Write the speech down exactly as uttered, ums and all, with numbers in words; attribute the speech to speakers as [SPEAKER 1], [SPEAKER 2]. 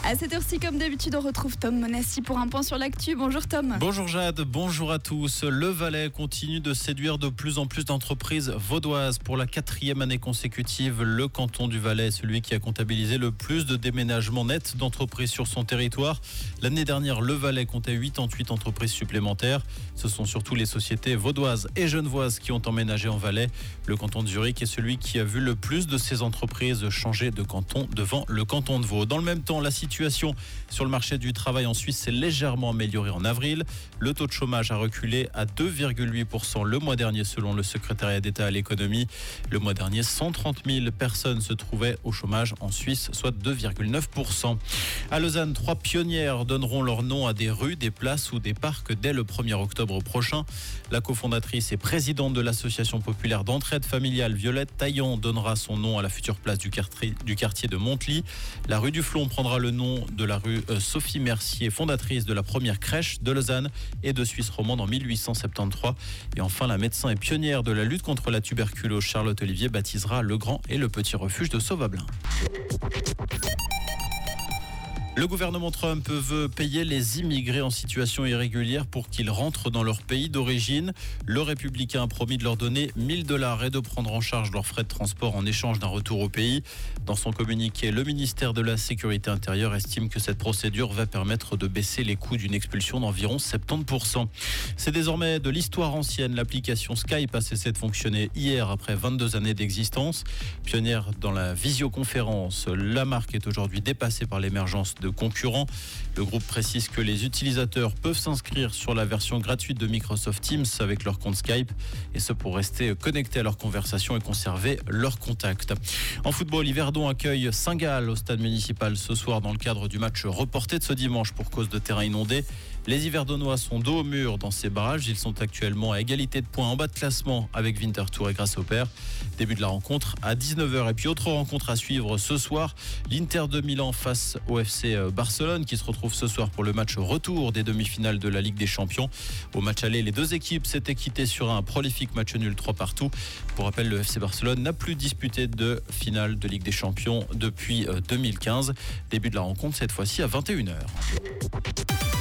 [SPEAKER 1] À cette heure-ci, comme d'habitude, on retrouve Tom Monassi pour un point sur l'actu. Bonjour Tom.
[SPEAKER 2] Bonjour Jade, bonjour à tous. Le Valais continue de séduire de plus en plus d'entreprises vaudoises. Pour la quatrième année consécutive, le canton du Valais est celui qui a comptabilisé le plus de déménagements nets d'entreprises sur son territoire. L'année dernière, le Valais comptait quatre-vingt-huit entreprises supplémentaires. Ce sont surtout les sociétés vaudoises et genevoises qui ont emménagé en Valais. Le canton de Zurich est celui qui a vu le plus de ces entreprises changer de canton devant le canton de Vaud. Dans le même temps, la situation sur le marché du travail en Suisse s'est légèrement améliorée en avril. Le taux de chômage a reculé à deux virgule huit pour cent le mois dernier selon le secrétariat d'État à l'économie. Le mois dernier, cent trente mille personnes se trouvaient au chômage en Suisse, soit deux virgule neuf pour cent. À Lausanne, trois pionnières donneront leur nom à des rues, des places ou des parcs dès le premier octobre prochain. La cofondatrice et présidente de l'association populaire d'entraide familiale, Violette Taillon, donnera son nom à la future place du quartier, du quartier de Montely. La rue du Flon prendra le nom de la rue Sophie Mercier, fondatrice de la première crèche de Lausanne et de Suisse romande en mille huit cent soixante-treize. Et enfin, la médecin et pionnière de la lutte contre la tuberculose, Charlotte Olivier, baptisera le grand et le petit refuge de Sauvablin. Le gouvernement Trump veut payer les immigrés en situation irrégulière pour qu'ils rentrent dans leur pays d'origine. Le républicain a promis de leur donner mille dollars et de prendre en charge leurs frais de transport en échange d'un retour au pays. Dans son communiqué, le ministère de la Sécurité intérieure estime que cette procédure va permettre de baisser les coûts d'une expulsion d'environ soixante-dix pour cent. C'est désormais de l'histoire ancienne. L'application Skype a cessé de fonctionner hier après vingt-deux années d'existence. Pionnière dans la visioconférence, la marque est aujourd'hui dépassée par l'émergence de de concurrents. Le groupe précise que les utilisateurs peuvent s'inscrire sur la version gratuite de Microsoft Teams avec leur compte Skype, et ce pour rester connectés à leur conversation et conserver leurs contacts. En football, Yverdon accueille Saint-Gall au stade municipal ce soir dans le cadre du match reporté de ce dimanche pour cause de terrain inondé. Les Yverdonois sont dos au mur dans ces barrages. Ils sont actuellement à égalité de points en bas de classement avec Winterthur et Grasshopper. Début de la rencontre à dix-neuf heures. Et puis autre rencontre à suivre ce soir, l'Inter de Milan face au F C Barcelone qui se retrouve ce soir pour le match retour des demi-finales de la Ligue des Champions. Au match aller, les deux équipes s'étaient quittées sur un prolifique match nul trois partout. Pour rappel, le F C Barcelone n'a plus disputé de finale de Ligue des Champions depuis deux mille quinze. Début de la rencontre cette fois-ci à vingt et une heures.